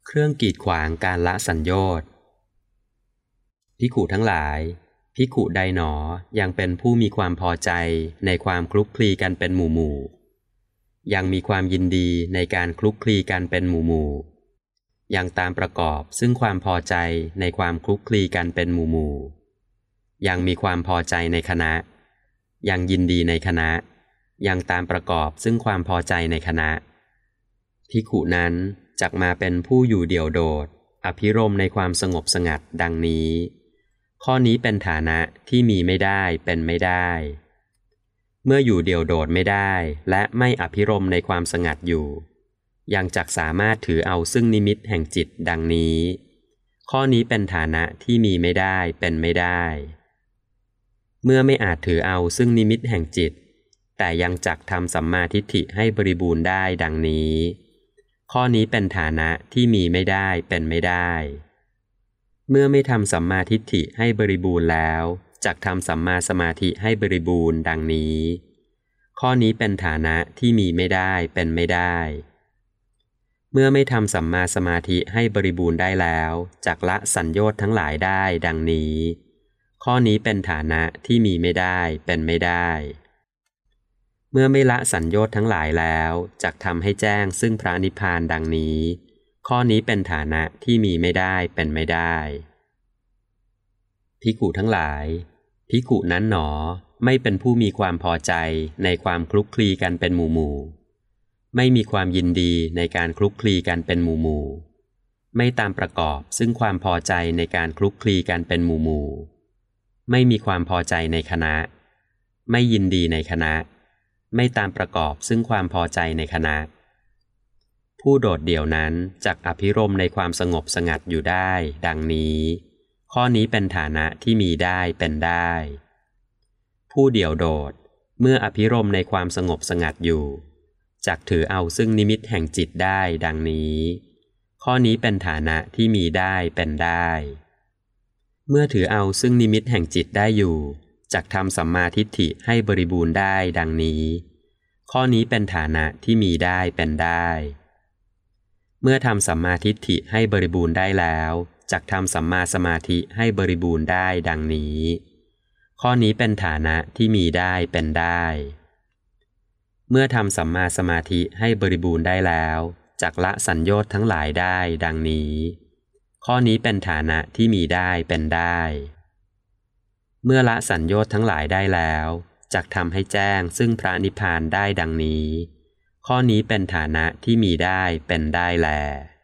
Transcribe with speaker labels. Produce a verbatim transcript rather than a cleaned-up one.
Speaker 1: เครื่องกีดขวางการละสัญโยชน์ภิกขุทั้งหลายภิกขุใดหนอยังเป็นผู้มีความพอใจในความคลุกคลีกันเป็นหมู่หมู่ยังมีความยินดีในการคลุกคลีกันเป็นหมู่หมู่ยังตามประกอบซึ่งความพอใจในความคลุกคลีกันเป็นหมู่หมู่ยังมีความพอใจในคณะยังยินดีในคณะยังตามประกอบซึ่งความพอใจในคณะภิกขุนั้นจักมาเป็นผู้อยู่เดี่ยวโดดอภิรมย์ในความสงบสงัดดังนี้ข้อนี้เป็นฐานะที่มีไม่ได้เป็นไม่ได้เมื่ออยู่เดี่ยวโดดไม่ได้และไม่อภิรมย์ในความสงัดอยู่ยังจักสามารถถือเอาซึ่งนิมิตแห่งจิตดังนี้ข้อนี้เป็นฐานะที่มีไม่ได้เป็นไม่ได้เมื่อไม่อาจถือเอาซึ่งนิมิตแห่งจิตแต่ยังจักทำสัมมาทิฏฐิให้บริบูรณ์ได้ดังนี้ข้อนี้เป็นฐานะที่มีไม่ได้เป็นไม่ได้เมื่อไม่ทำสัมมาทิฏฐิให้บริบูรณ์แล้วจักทำสัมมาสมาธิให้บริบูรณ์ดังนี้ข้อนี้เป็นฐานะที่มีไม่ได้เป็นไม่ได้เมื่อไม่ทำสัมมาสมาธิให้บริบูรณ์ได้แล้วจักละสัญโยชน์ทั้งหลายได้ดังนี้ข้อนี้เป็นฐานะที่มีไม่ได้เป็นไม่ได้เมื่อไม่ละสัญโยชน์ทั้งหลายแล้วจักทำให้แจ้งซึ่งพระนิพพานดังนี้ข้อนี้เป็นฐานะที่มีไม่ได้เป็นไม่ได้ภิกขุทั้งหลายภิกขุนั้นหนอไม่เป็นผู้มีความพอใจในความคลุกคลีกันเป็นหมู่หมู่ไม่มีความยินดีในการคลุกคลีกันเป็นหมู่หมู่ไม่ตามประกอบซึ่งความพอใจในการคลุกคลีกันเป็นหมู่หมู่ไม่มีความพอใจในคณะไม่ยินดีในคณะไม่ตามประกอบซึ่งความพอใจในคณะผู้โดดเดี่ยวนั้นจักอภิรมย์ในความสงบสงัดอยู่ได้ดังนี้ข้อนี้เป็นฐานะที่มีได้เป็นได้ผู้เดี่ยวโดดเมื่ออภิรมย์ในความสงบสงัดอยู่จักถือเอาซึ่งนิมิตแห่งจิตได้ดังนี้ข้อนี้เป็นฐานะที่มีได้เป็นได้เมื่อถือเอาซึ่งนิมิตแห่งจิตได้อยู่จักทำสัมมาทิฏฐิให้บริบูรณ์ได้ดังนี้ข้อนี้เป็นฐานะที่มีได้เป็นได้เมื่อทำสัมมาทิฏฐิให้บริบูรณ์ได้แล้วจักทำสัมมาสมาธิให้บริบูรณ์ได้ดังนี้ข้อนี้เป็นฐานะที่มีได้เป็นได้เมื่อทำสัมมาสมาธิให้บริบูรณ์ได้แล้วจักละสัญโยชน์ทั้งหลายได้ดังนี้ข้อนี้เป็นฐานะที่มีได้เป็นได้เมื่อละสัญโยชน์ทั้งหลายได้แล้วจักทำให้แจ้งซึ่งพระนิพพานได้ดังนี้ข้อนี้เป็นฐานะที่มีได้เป็นได้แล